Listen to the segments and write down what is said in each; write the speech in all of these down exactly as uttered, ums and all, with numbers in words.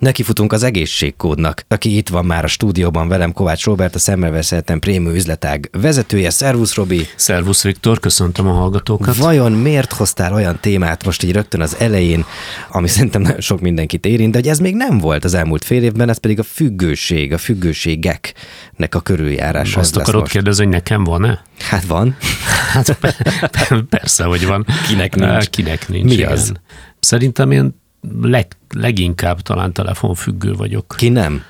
Nekifutunk az egészségkódnak, aki itt van már a stúdióban velem, Kovács Róbert, a Szemmel Veszeltem prémium üzletág vezetője. Szervusz, Robi! Szervusz, Viktor, köszöntöm a hallgatókat. Vajon miért hoztál olyan témát most így rögtön az elején, ami szerintem nagyon sok mindenkit érint, de hogy ez még nem volt az elmúlt fél évben, ez pedig a függőség, a függőségeknek a körüljárása. Azt akarod kérdezni, hogy nekem van-e? Hát van. Hát persze, hogy van. Kinek nincs? Kinek nincs. Mi igen. az? Szerintem én leg, leginkább talán telefonfüggő vagyok. Ki nem?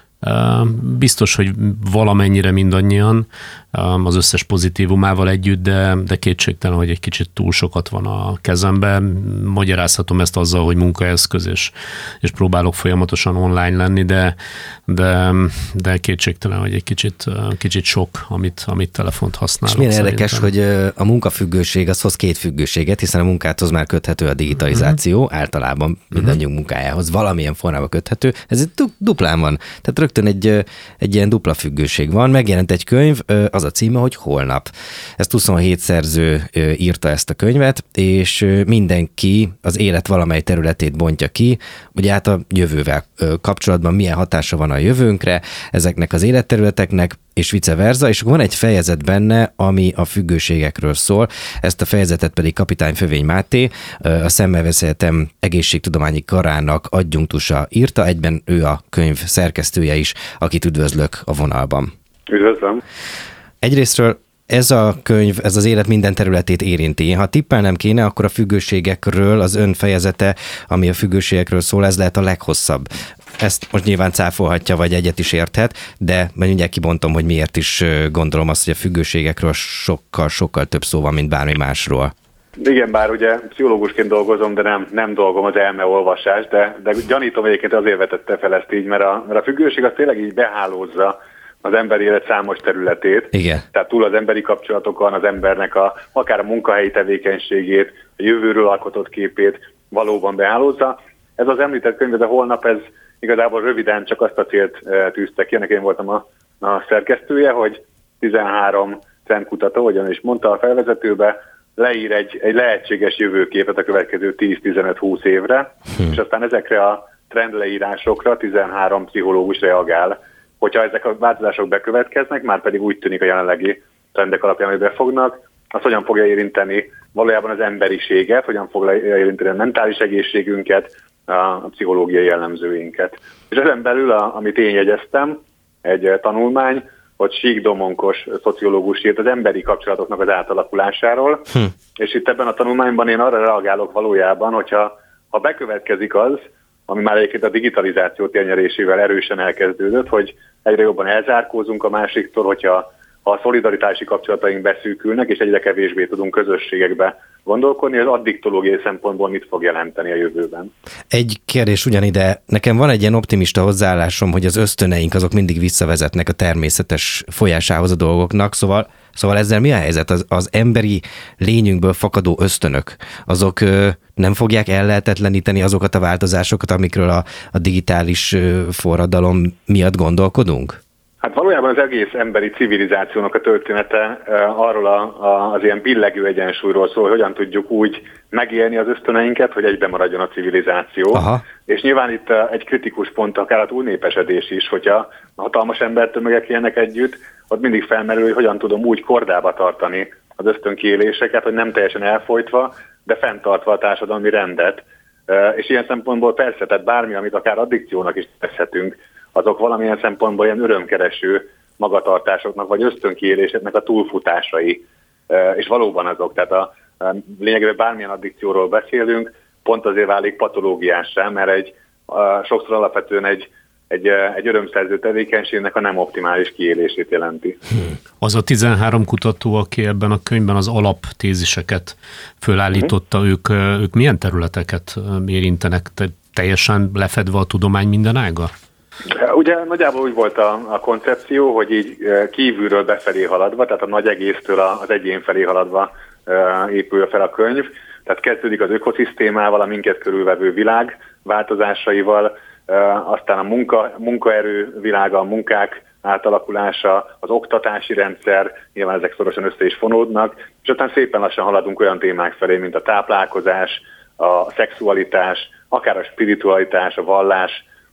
Biztos, hogy valamennyire mindannyian az összes pozitívumával együtt, de, de kétségtelen, hogy egy kicsit túl sokat van a kezemben. Magyarázhatom ezt azzal, hogy munkaeszköz, és, és próbálok folyamatosan online lenni, de, de, de kétségtelen, hogy egy kicsit, kicsit sok, amit, amit telefont használok. És milyen érdekes, hogy a munkafüggőség az hoz két függőséget, hiszen a munkáthoz már köthető a digitalizáció, uh-huh. általában mindannyiunk munkájához valamilyen formában köthető. Ez duplán van. Tehát rögtön egy, egy ilyen dupla függőség van. Megjelent egy könyv, az a címe, hogy Holnap. Ezt huszonhét szerző írta ezt a könyvet, és mindenki az élet valamely területét bontja ki, hogy át a jövővel kapcsolatban milyen hatása van a jövőnkre, ezeknek az életterületeknek, és vice versa, és van egy fejezet benne, ami a függőségekről szól. Ezt a fejezetet pedig Kapitány Fövény Máté, a Szemmel Veszeltem egészségtudományi karának adjunktusa írta, egyben ő a könyv szerkesztője is, akit üdvözlök a vonalban. Üdvözlöm! Egyrésztről ez a könyv, ez az élet minden területét érinti. Ha tippelnem kéne, akkor a függőségekről az ön fejezete, ami a függőségekről szól, ez lehet a leghosszabb. Ezt most nyilván cáfolhatja, vagy egyet is érthet, de mindjárt kibontom, hogy miért is gondolom azt, hogy a függőségekről sokkal-sokkal több szó van, mint bármi másról. Igen, bár ugye pszichológusként dolgozom, de nem, nem dolgom az elmeolvasás, de, de gyanítom egyébként azért vetette fel ezt így, mert a, mert a függőség az tényleg így behálózza az emberi élet számos területét. Igen. Tehát túl az emberi kapcsolatokon, az embernek a, akár a munkahelyi tevékenységét, a jövőről alkotott képét valóban behálózza. Ez az említett könyv, ez a Holnap, ez igazából röviden csak azt a célt tűzte ki, ennek én voltam a, a szerkesztője, hogy tizenhárom trendkutató, hogyan is mondta a felvezetőbe, leír egy, egy lehetséges jövőképet a következő tíz-tizenöt-húsz évre, hm. és aztán ezekre a trendleírásokra tizenhárom pszichológus reagál. Hogyha ezek a változások bekövetkeznek, már pedig úgy tűnik a jelenlegi trendek alapján, hogy befognak, az hogyan fogja érinteni valójában az emberiséget, hogyan fogja érinteni a mentális egészségünket, a pszichológiai jellemzőinket. És ezen belül, a, amit én jegyeztem, egy tanulmány, hogy Sík Domonkos szociológus írt az emberi kapcsolatoknak az átalakulásáról, hm. és itt ebben a tanulmányban én arra reagálok valójában, hogyha ha bekövetkezik az, ami már egyébként a digitalizáció térnyerésével erősen elkezdődött, hogy egyre jobban elzárkózunk a másiktól, hogyha ha a szolidaritási kapcsolataink beszűkülnek, és egyre kevésbé tudunk közösségekbe gondolkodni, az addiktológiai szempontból mit fog jelenteni a jövőben. Egy kérdés ugyanide, nekem van egy ilyen optimista hozzáállásom, hogy az ösztöneink azok mindig visszavezetnek a természetes folyásához a dolgoknak, szóval, szóval ezzel mi a helyzet? Az, az emberi lényünkből fakadó ösztönök, azok ö, nem fogják ellehetetleníteni azokat a változásokat, amikről a, a digitális ö, forradalom miatt gondolkodunk? Hát valójában az egész emberi civilizációnak a története uh, arról a, a, az ilyen billegő egyensúlyról szól, hogy hogyan tudjuk úgy megélni az ösztöneinket, hogy egyben maradjon a civilizáció. Aha. És nyilván itt uh, egy kritikus pont akár a túlnépesedés is, hogyha hatalmas embertömegek élnek együtt, ott mindig felmerül, hogy hogyan tudom úgy kordába tartani az ösztönkiéléseket, hogy nem teljesen elfolytva, de fenntartva a társadalmi rendet. Uh, és ilyen szempontból persze, tehát bármi, amit akár addikciónak is teszhetünk, azok valamilyen szempontból ilyen örömkereső magatartásoknak, vagy ösztönkiéléseknek a túlfutásai. És valóban azok, tehát a, a lényegében bármilyen addikcióról beszélünk, pont azért válik patológiássá, mert egy, a, sokszor alapvetően egy, egy, egy örömszerző tevékenységnek a nem optimális kiélését jelenti. Az a tizenhárom kutató, aki ebben a könyvben az alaptéziseket fölállította, hmm. ők, ők milyen területeket érintenek? Teljesen lefedve a tudomány minden ága? Ugye nagyjából úgy volt a, a koncepció, hogy így kívülről befelé haladva, tehát a nagy egésztől az egyén felé haladva épül fel a könyv. Tehát kezdődik az ökoszisztémával, a minket körülvevő világ változásaival, aztán a munka, munkaerő világa, a munkák átalakulása, az oktatási rendszer, nyilván ezek szorosan össze is fonódnak, és aztán szépen lassan haladunk olyan témák felé, mint a táplálkozás, a szexualitás, akár a spiritualitás, a vallás,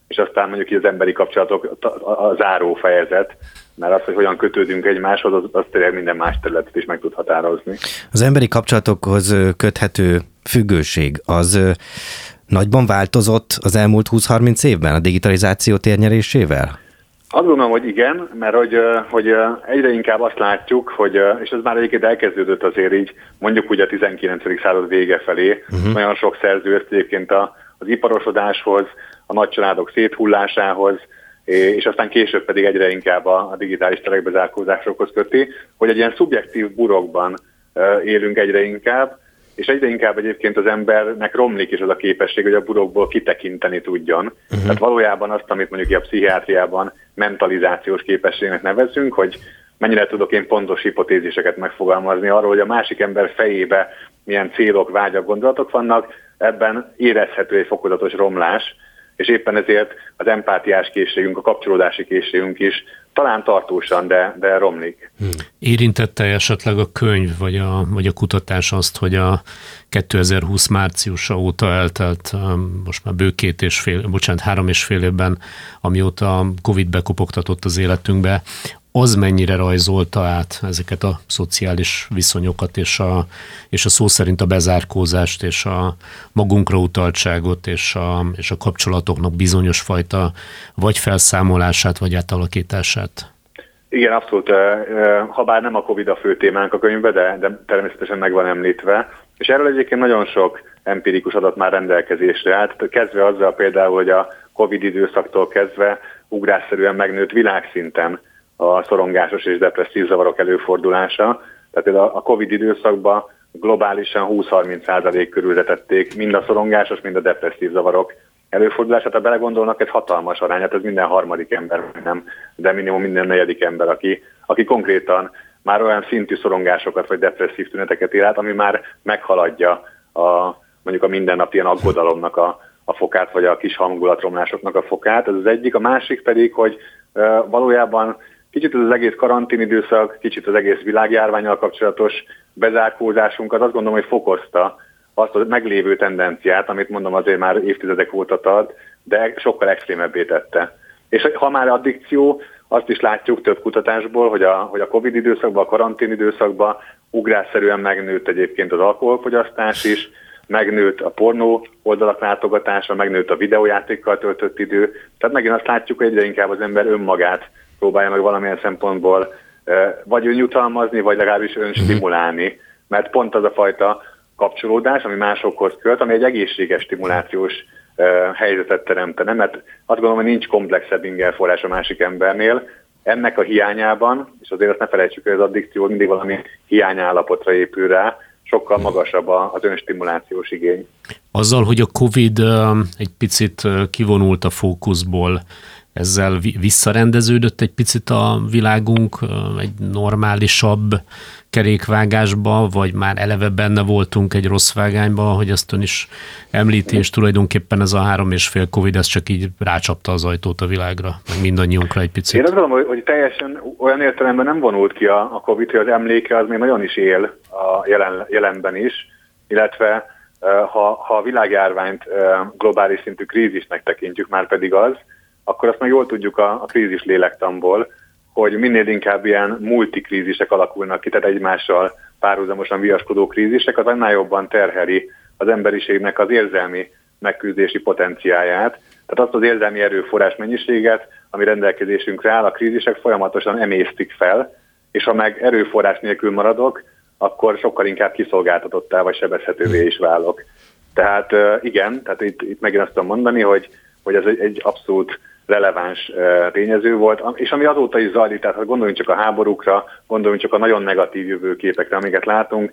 és aztán mondjuk az emberi kapcsolatok a záró fejezet, mert az, hogy hogyan kötődünk egymáshoz, az, az tényleg minden más területet is meg tud határozni. Az emberi kapcsolatokhoz köthető függőség, az nagyban változott az elmúlt húsz-harminc évben a digitalizáció térnyerésével? Azt gondolom, hogy igen, mert hogy, hogy egyre inkább azt látjuk, hogy, és ez már egyébként elkezdődött azért így, mondjuk úgy a tizenkilencedik század vége felé, uh-huh. nagyon sok szerző ezt egyébként az iparosodáshoz, a nagycsaládok széthullásához, és aztán később pedig egyre inkább a digitális terekbezárkózásokhoz köti, hogy egy ilyen szubjektív burokban élünk egyre inkább, és egyre inkább egyébként az embernek romlik is az a képesség, hogy a burokból kitekinteni tudjon. Uh-huh. Tehát valójában azt, amit mondjuk a pszichiátriában mentalizációs képességnek nevezünk, hogy mennyire tudok én pontos hipotéziseket megfogalmazni arról, hogy a másik ember fejébe milyen célok, vágyak, gondolatok vannak, ebben érezhető egy fokozatos romlás, és éppen ezért az empátiás készségünk, a kapcsolódási készségünk is talán tartósan, de, de romlik. Hmm. Érintette esetleg a könyv, vagy a, vagy a kutatás azt, hogy a kétezer-húsz márciusa óta eltelt, most már bő két és fél, bocsánat, három és fél évben, amióta a Covid bekopogtatott az életünkbe, az mennyire rajzolta át ezeket a szociális viszonyokat, és a, és a szó szerint a bezárkózást, és a magunkra utaltságot, és a, és a kapcsolatoknak bizonyos fajta vagy felszámolását, vagy átalakítását? Igen, abszolút. Habár nem a Covid a fő témánk a könyvben, de, de természetesen meg van említve. És erről egyébként nagyon sok empirikus adat már rendelkezésre állt. Kezdve azzal például, hogy a Covid időszaktól kezdve ugrásszerűen megnőtt világszinten a szorongásos és depresszív zavarok előfordulása. Tehát a Covid időszakban globálisan húsz-harminc százalék körül vetették mind a szorongásos, mind a depresszív zavarok előfordulását. Ha belegondolnak, ez hatalmas arány, hát ez minden harmadik ember, nem, de minimum minden negyedik ember, aki, aki konkrétan már olyan szintű szorongásokat vagy depresszív tüneteket él át, ami már meghaladja a, mondjuk a mindennapi ilyen aggodalomnak a, a fokát, vagy a kis hangulatromlásoknak a fokát. Ez az egyik. A másik pedig, hogy uh, valójában kicsit az egész karanténidőszak, kicsit az egész világjárvánnyal kapcsolatos bezárkózásunkat azt gondolom, hogy fokozta azt a meglévő tendenciát, amit mondom azért már évtizedek óta tart, de sokkal extrémebbé tette. És ha már addikció, azt is látjuk több kutatásból, hogy a, hogy a Covid időszakban, a karantén időszakban ugrásszerűen megnőtt egyébként az alkoholfogyasztás is, megnőtt a pornó oldalak látogatása, megnőtt a videójátékkal töltött idő. Tehát megint azt látjuk, hogy egyre inkább az ember önmagát próbálja meg valamilyen szempontból vagy önjutalmazni, vagy legalábbis önstimulálni, mert pont az a fajta kapcsolódás, ami másokhoz költ, ami egy egészséges stimulációs helyzetet teremtene, mert azt gondolom, hogy nincs komplexebb ingerforrás a másik embernél. Ennek a hiányában, és azért azt ne felejtsük, hogy az addikció mindig valami hiányállapotra épül rá, sokkal magasabb az önstimulációs igény. Azzal, hogy a Covid egy picit kivonult a fókuszból, ezzel visszarendeződött egy picit a világunk egy normálisabb kerékvágásba, vagy már eleve benne voltunk egy rossz vágányba, hogy azt ön is említi, és tulajdonképpen ez a három és fél Covid, ez csak így rácsapta az ajtót a világra, meg mindannyiunkra egy picit. Én azt gondolom, hogy teljesen olyan értelemben nem vonult ki a, a Covid, hogy az emléke az még nagyon is él a jelen, jelenben is, illetve ha, ha a világjárványt globális szintű krízisnek tekintjük, már pedig az, akkor azt meg jól tudjuk a, a krízis lélektamból, hogy minél inkább ilyen multikrízisek alakulnak ki, tehát egymással párhuzamosan viaskodó krízisek, az annál jobban terheli az emberiségnek az érzelmi megküzdési potenciáját. Tehát azt az érzelmi erőforrás mennyiséget, ami rendelkezésünkre áll, a krízisek folyamatosan emésztik fel, és ha meg erőforrás nélkül maradok, akkor sokkal inkább kiszolgáltatottá vagy sebezhetővé is válok. Tehát igen, tehát itt, itt megint azt tudom mondani, hogy, hogy ez egy, egy abszolút releváns tényező volt, és ami azóta is zajlik, tehát ha gondoljunk csak a háborúkra, gondoljunk csak a nagyon negatív jövőképekre, amiket látunk,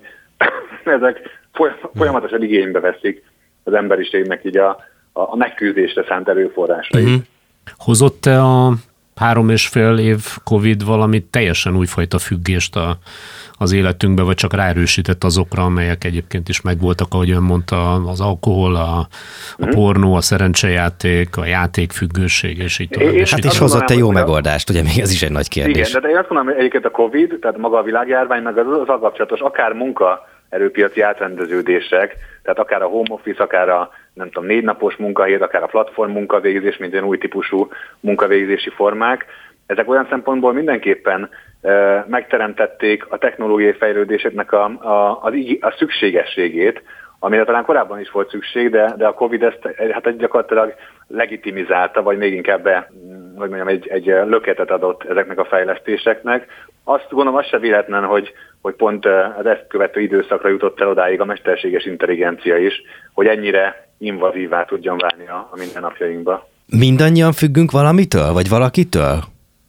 ezek folyamatosan igénybe veszik az emberiségnek így a, a megküzdésre szánt erőforrásait. Uh-huh. Hozott-e a három és fél év Covid valami teljesen újfajta függést a, az életünkbe, vagy csak ráerősített azokra, amelyek egyébként is megvoltak, ahogy ön mondta, az alkohol, a, a mm. pornó, a szerencsejáték, a játékfüggőség, és így tovább. Hát is hozott egy jó megoldást, ugye még ez is egy nagy kérdés. Igen, de én azt mondom, hogy egyébként a Covid, tehát maga a világjárvány, meg az az kapcsolatos, akár munkaerőpiaci átrendeződések, tehát akár a home office, akár a nem tudom, négy napos munkahét, akár a platform munkavégzés, mint olyan új típusú munkavégzési formák. Ezek olyan szempontból mindenképpen e, megteremtették a technológiai fejlődéseknek a, a, a, a szükségességét, amire talán korábban is volt szükség, de, de a Covid ezt hát gyakorlatilag legitimizálta, vagy még inkább be, hogy mondjam, egy, egy löketet adott ezeknek a fejlesztéseknek. Azt gondolom, az se véletlen, hogy, hogy pont az ezt követő időszakra jutott el odáig a mesterséges intelligencia is, hogy ennyire invazívá tudjon válni a, a mindennapjainkba. Mindannyian függünk valamitől, vagy valakitől?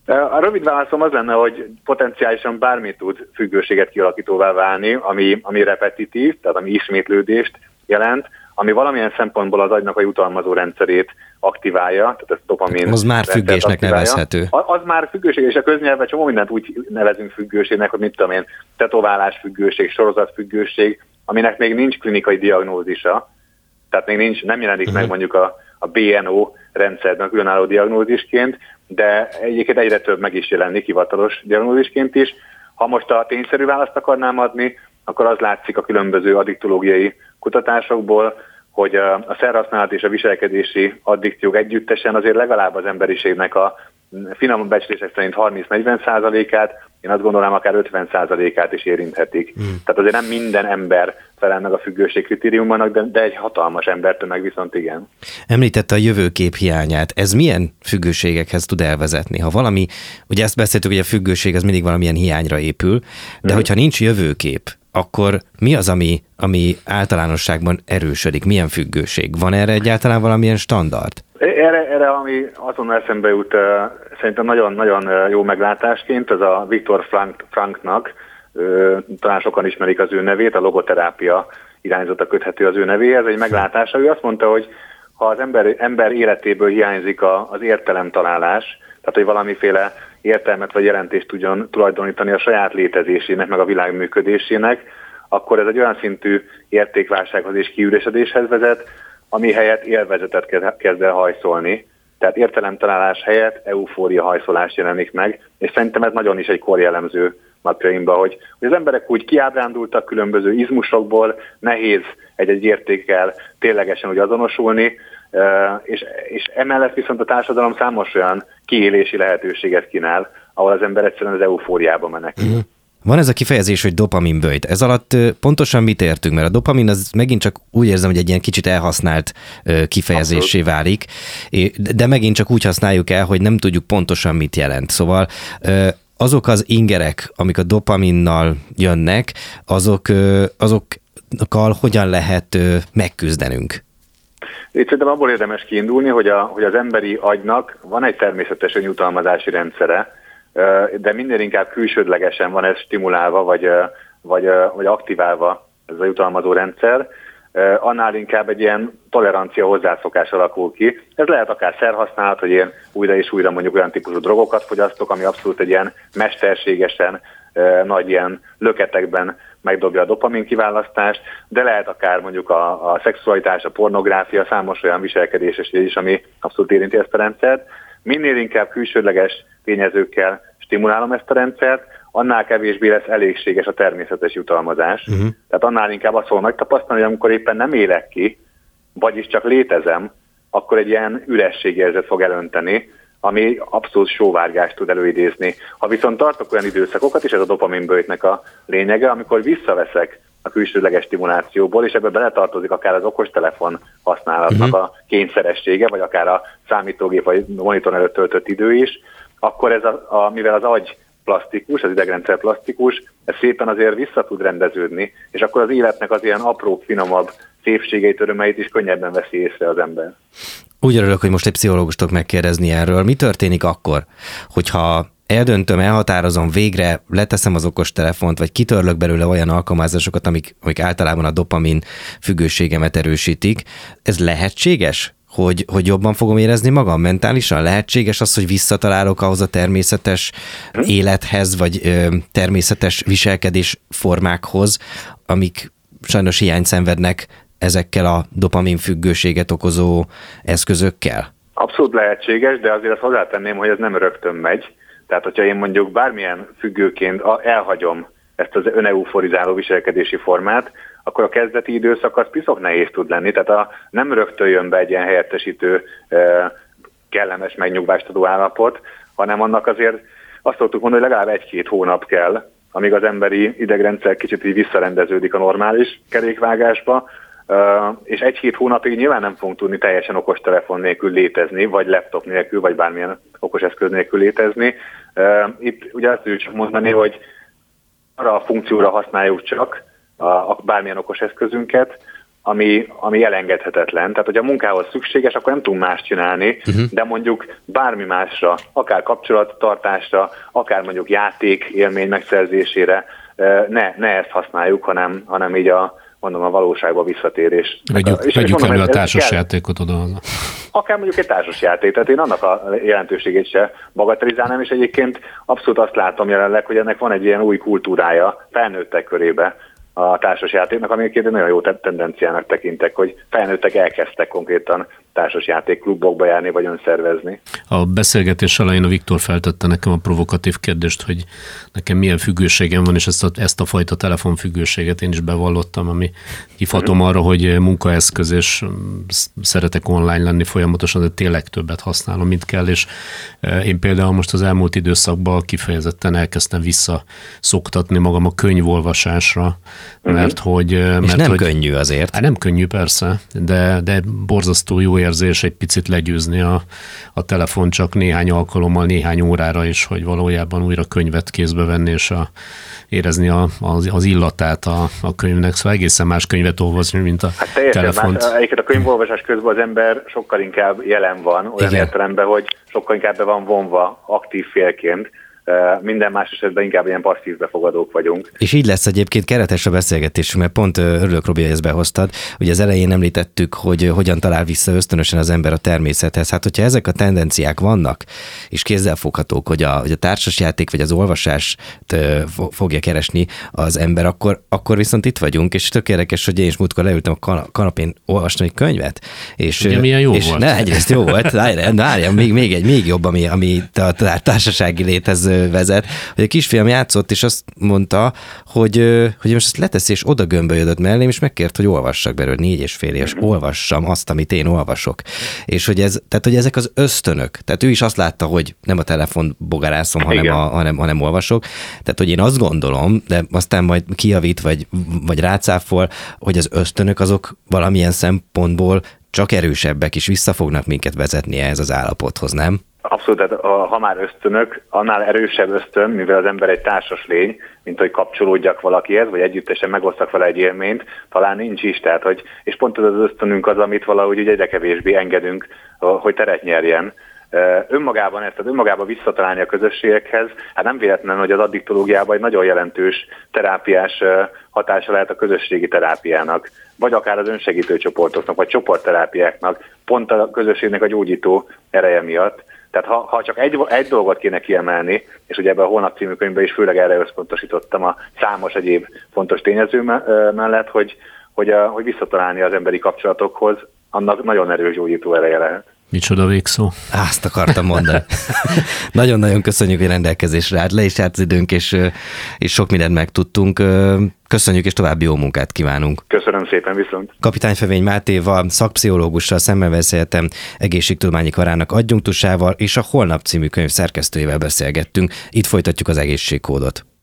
A rövid válaszom az lenne, hogy potenciálisan bármi tud függőséget kialakítóvá válni, ami, ami repetitív, tehát ami ismétlődést jelent, ami valamilyen szempontból az agynak a jutalmazó rendszerét aktiválja, tehát ez dopamin. Az már függésnek aktiválja. Nevezhető. Az, az már függőség, és a köznyelvben csomó mindent úgy nevezünk függőségnek, hogy mit tudom én, tetoválás függőség, sorozat függőség, aminek még nincs klinikai diagnózisa, tehát még nincs, nem jelenik uh-huh. meg mondjuk a, a bé en o rendszerben különálló diagnózisként, de egyébként egyre több meg is jelenik hivatalos diagnózisként is. Ha most a tényszerű választ akarnám adni, akkor az látszik a különböző addiktológiai kutatásokból, hogy a szerhasználat és a viselkedési addikciók együttesen azért legalább az emberiségnek a finom becslések szerint harminc-negyven százalékát, én azt gondolom akár ötven százalékát is érinthetik. Mm. Tehát azért nem minden ember felel meg a függőség kritériumnak, de, de egy hatalmas embertömeg viszont igen. Említette a jövőkép hiányát. Ez milyen függőségekhez tud elvezetni? Ha valami, ugye ezt beszéltük, hogy a függőség az mindig valamilyen hiányra épül, de mm. hogyha nincs jövőkép, akkor mi az, ami, ami általánosságban erősödik? Milyen függőség? Van erre egyáltalán valamilyen standard? Erre, erre ami azonnal eszembe jut, uh, szerintem nagyon-nagyon jó meglátásként, ez a Viktor Frank, Franknak, uh, talán sokan ismerik az ő nevét, a logoterápia irányzata köthető az ő nevéhez, egy meglátása. Ő azt mondta, hogy ha az ember, ember életéből hiányzik a, az értelemtalálás, tehát hogy valamiféle értelmet vagy jelentést tudjon tulajdonítani a saját létezésének, meg a világ működésének, akkor ez egy olyan szintű értékválsághoz és kiüresedéshez vezet, ami helyett élvezetet kezd el hajszolni. Tehát értelemtalálás helyett eufória hajszolás jelenik meg, és szerintem ez nagyon is egy korjellemző napjainkban, hogy, hogy az emberek úgy kiábrándultak különböző izmusokból, nehéz egy-egy értékkel ténylegesen úgy azonosulni, és, és emellett viszont a társadalom számos olyan kiélési lehetőséget kínál, ahol az ember egyszerűen az eufóriába menekül. Uh-huh. Van ez a kifejezés, hogy dopaminböjt. Ez alatt pontosan mit értünk? Mert a dopamin az megint csak úgy érzem, hogy egy ilyen kicsit elhasznált kifejezéssé válik, de megint csak úgy használjuk el, hogy nem tudjuk pontosan mit jelent. Szóval azok az ingerek, amik a dopaminnal jönnek, azok, azokkal hogyan lehet megküzdenünk? Itt szerintem abból érdemes kiindulni, hogy, a, hogy az emberi agynak van egy természetes önjutalmazási rendszere, de minden inkább külsődlegesen van ez stimulálva, vagy, vagy, vagy aktiválva ez a jutalmazó rendszer, annál inkább egy ilyen tolerancia hozzászokás alakul ki. Ez lehet akár szerhasználat, hogy én újra és újra mondjuk olyan típusú drogokat fogyasztok, ami abszolút egy ilyen mesterségesen nagy ilyen löketekben megdobja a dopamin kiválasztást, de lehet akár mondjuk a, a szexualitás, a pornográfia, számos olyan viselkedéses is, ami abszolút érinti ezt a rendszert. Minél inkább külsődleges tényezőkkel stimulálom ezt a rendszert, annál kevésbé lesz elégséges a természetes jutalmazás. Uh-huh. Tehát annál inkább azt fogom megtapasztalni, hogy amikor éppen nem élek ki, vagyis csak létezem, akkor egy ilyen ürességérzet fog elönteni, ami abszolút sóvárgást tud előidézni. Ha viszont tartok olyan időszakokat, és ez a dopaminböjtnek a lényege, amikor visszaveszek a külsődleges stimulációból, és ebbe beletartozik akár az okostelefon használatnak uh-huh. a kényszeressége, vagy akár a számítógép vagy monitor előtt töltött idő is, akkor ez a, a, mivel az agy plastikus, az idegrendszer plastikus, ez szépen azért vissza tud rendeződni, és akkor az életnek az ilyen apró, finomabb szépségeit, örömeit is könnyebben veszi észre az ember. Úgy örülök, hogy most egy pszichológustól megkérdezni erről. Mi történik akkor, hogyha eldöntöm, elhatározom, végre leteszem az okostelefont, vagy kitörlök belőle olyan alkalmazásokat, amik, amik általában a dopamin függőségemet erősítik. Ez lehetséges? Hogy, hogy jobban fogom érezni magam mentálisan? Lehetséges az, hogy visszatalálok ahhoz a természetes élethez, vagy ö, természetes viselkedés formákhoz, amik sajnos hiányt szenvednek ezekkel a dopamin függőséget okozó eszközökkel? Abszolút lehetséges, de azért azt hozzátenném, hogy ez nem rögtön megy. Tehát, hogyha én mondjuk bármilyen függőként elhagyom ezt az öneuforizáló viselkedési formát, akkor a kezdeti időszak az piszok nehéz tud lenni, tehát a, nem rögtön jön be egy ilyen helyettesítő, kellemes, megnyugvást adó állapot, hanem annak azért azt szoktuk mondani, hogy legalább egy-két hónap kell, amíg az emberi idegrendszer kicsit így visszarendeződik a normális kerékvágásba, és egy-két hónapig nyilván nem fogunk tudni teljesen okostelefon nélkül létezni, vagy laptop nélkül, vagy bármilyen okos eszköz nélkül létezni. Itt ugye azt tudjuk csak mondani, hogy arra a funkcióra használjuk csak a, a bármilyen okos eszközünket, ami, ami elengedhetetlen. Tehát, hogy a munkához szükséges, akkor nem tudunk más csinálni, uh-huh. de mondjuk bármi másra, akár kapcsolattartásra, akár mondjuk játék élmény megszerzésére ne, ne ezt használjuk, hanem, hanem így a mondom, a valóságba visszatérés. Vegyük, és vegyük elő a társasjátékot oda. Akár mondjuk egy társasjáték, tehát én annak a jelentőségét se bagatelizálnám, és egyébként abszolút azt látom jelenleg, hogy ennek van egy ilyen új kultúrája felnőttek körébe a társasjátéknak, ami egyébként nagyon jó tendenciának tekintek, hogy felnőttek elkezdtek konkrétan társasjátékklubokba járni, vagy önszervezni. A beszélgetés elején a Viktor feltette nekem a provokatív kérdést, hogy nekem milyen függőségem van, és ezt a, ezt a fajta telefonfüggőséget én is bevallottam, ami hívhatom arra, hogy munkaeszköz, és szeretek online lenni folyamatosan, de tényleg többet használom, mint kell, és én például most az elmúlt időszakban kifejezetten elkezdtem visszaszoktatni magam a könyvolvasásra, mert uh-huh. hogy... Mert, és nem hogy, könnyű azért. Hát nem könnyű persze, de, de borzasztó jó érzés egy picit legyőzni a, a telefon csak néhány alkalommal, néhány órára is, hogy valójában újra könyvet kézbe venni, és a, érezni a, az, az illatát a, a könyvnek. Szóval egészen más könyvet olvasni, mint a hát telefont. Más, egyébként a könyvolvasás közben az ember sokkal inkább jelen van, olyan Igen. értelemben, hogy sokkal inkább be van vonva aktív félként. Minden más esetben inkább ilyen passzív befogadók vagyunk. És így lesz egyébként keretes a beszélgetésünk, mert pont örülök, Robi, hogy ezt behoztad. Ugye az elején említettük, hogy hogyan talál vissza ösztönösen az ember a természethez. Hát, hogyha ezek a tendenciák vannak, és kézzelfoghatók, hogy a, hogy a társasjáték vagy az olvasást fogja keresni az ember, akkor, akkor viszont itt vagyunk, és tök érdekes, hogy én is múltkor leültem a kanapén olvasni egy könyvet. És, ugye milyen jó és volt. Ne, egyrészt jó volt, várjam, még, még egy még jobb, ami, ami a társasági léthez vezet, hogy a kisfiam játszott, és azt mondta, hogy, hogy most ezt leteszi, és oda gömbölyödött mellém, és megkért, hogy olvassak belőle, négy és fél éves, olvassam azt, amit én olvasok. És hogy, ez, tehát, hogy ezek az ösztönök, tehát ő is azt látta, hogy nem a telefon bogarászom, hanem, a, hanem, hanem olvasok. Tehát, hogy én azt gondolom, de aztán majd kijavít, vagy, vagy rácáfol, hogy az ösztönök azok valamilyen szempontból csak erősebbek, és vissza fognak minket vezetni ehhez az állapothoz, nem? Abszolút, tehát ha már ösztönök, annál erősebb ösztön, mivel az ember egy társas lény, mint hogy kapcsolódjak valakihez, vagy együttesen megosztak vele egy élményt, talán nincs is. Tehát, hogy, és pont ez az ösztönünk az, amit valahogy egyre kevésbé engedünk, hogy teret nyerjen. Önmagában ezt, tehát önmagában visszatalálni a közösségekhez, hát nem véletlen, hogy az addiktológiában egy nagyon jelentős terápiás hatása lehet a közösségi terápiának, vagy akár az önsegítő csoportoknak, vagy csoportterápiáknak, pont a közösségnek a gyógyító ereje miatt. Tehát ha, ha csak egy, egy dolgot kéne kiemelni, és ugye ebben a Holnap című könyvben is főleg erre összpontosítottam a számos egyéb fontos tényező mellett, hogy, hogy, a, hogy visszatalálni az emberi kapcsolatokhoz, annak nagyon erős gyógyító ereje lehet. Micsoda végszó. Azt akartam mondani. Nagyon-nagyon köszönjük, hogy rendelkezésre állt, le is járt az időnk, és, és sok mindent megtudtunk. Köszönjük, és további jó munkát kívánunk. Köszönöm szépen, viszont. Kapitány Fevény Mátéval, szakpszichológussal, Semmelweis Egyetem egészségtudományi karának adjunktusával és a Holnap című könyv szerkesztőjével beszélgettünk. Itt folytatjuk az egészségkódot.